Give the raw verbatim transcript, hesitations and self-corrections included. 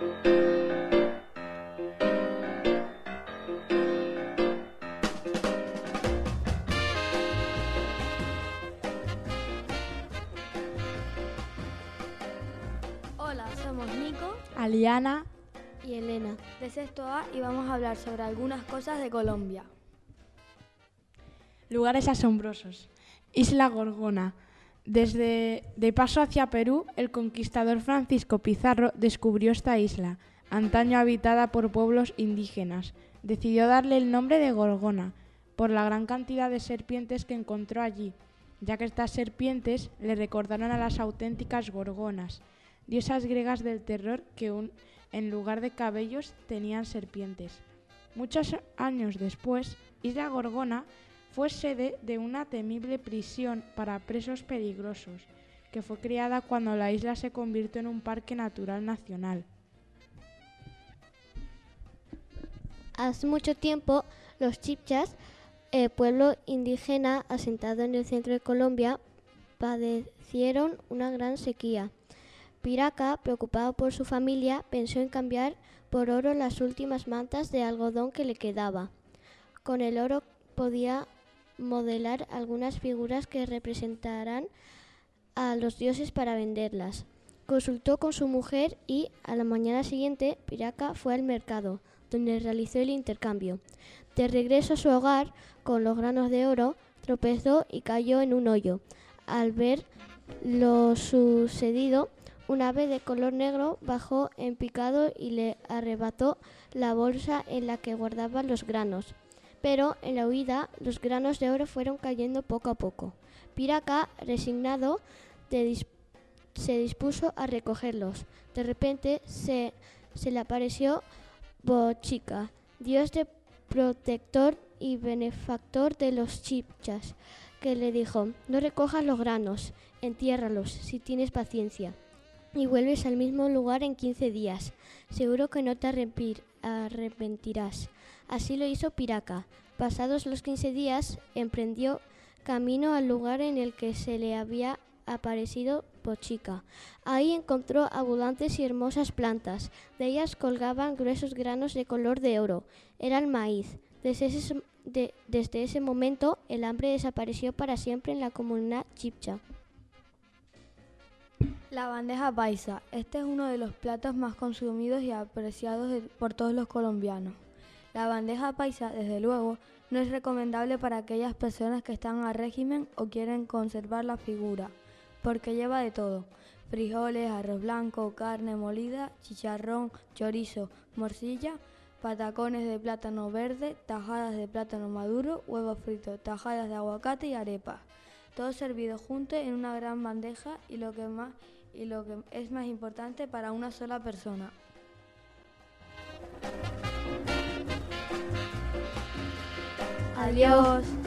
Hola, somos Nico, Aliana y Elena, de sexto A, y vamos a hablar sobre algunas cosas de Colombia. Lugares asombrosos. Isla Gorgona. Desde de paso hacia Perú, el conquistador Francisco Pizarro descubrió esta isla, antaño habitada por pueblos indígenas. Decidió darle el nombre de Gorgona, por la gran cantidad de serpientes que encontró allí, ya que estas serpientes le recordaron a las auténticas gorgonas, diosas griegas del terror que un, en lugar de cabellos tenían serpientes. Muchos años después, Isla Gorgona fue sede de una temible prisión para presos peligrosos, que fue creada cuando la isla se convirtió en un parque natural nacional. Hace mucho tiempo, los chibchas, eh, pueblo indígena asentado en el centro de Colombia, padecieron una gran sequía. Piraca, preocupado por su familia, pensó en cambiar por oro las últimas mantas de algodón que le quedaba. Con el oro podía modelar algunas figuras que representarán a los dioses para venderlas. Consultó con su mujer y, a la mañana siguiente, Piraca fue al mercado, donde realizó el intercambio. De regreso a su hogar, con los granos de oro, tropezó y cayó en un hoyo. Al ver lo sucedido, un ave de color negro bajó en picado y le arrebató la bolsa en la que guardaba los granos. Pero en la huida, los granos de oro fueron cayendo poco a poco. Piraca, resignado, dis- se dispuso a recogerlos. De repente se, se le apareció Bochica, dios de protector y benefactor de los chibchas, que le dijo: no recojas los granos, entiérralos si tienes paciencia, y vuelves al mismo lugar en quince días. Seguro que no te arrepir- arrepentirás. Así lo hizo Piraca. Pasados los quince días, emprendió camino al lugar en el que se le había aparecido Bochica. Ahí encontró abundantes y hermosas plantas. De ellas colgaban gruesos granos de color de oro. Era el maíz. Desde ese, de, desde ese momento, el hambre desapareció para siempre en la comunidad chibcha. La bandeja paisa. Este es uno de los platos más consumidos y apreciados de, por todos los colombianos. La bandeja paisa, desde luego, no es recomendable para aquellas personas que están a régimen o quieren conservar la figura, porque lleva de todo: frijoles, arroz blanco, carne molida, chicharrón, chorizo, morcilla, patacones de plátano verde, tajadas de plátano maduro, huevo frito, tajadas de aguacate y arepas. Todo servido junto en una gran bandeja y lo que más y lo que es más importante, para una sola persona. Adiós.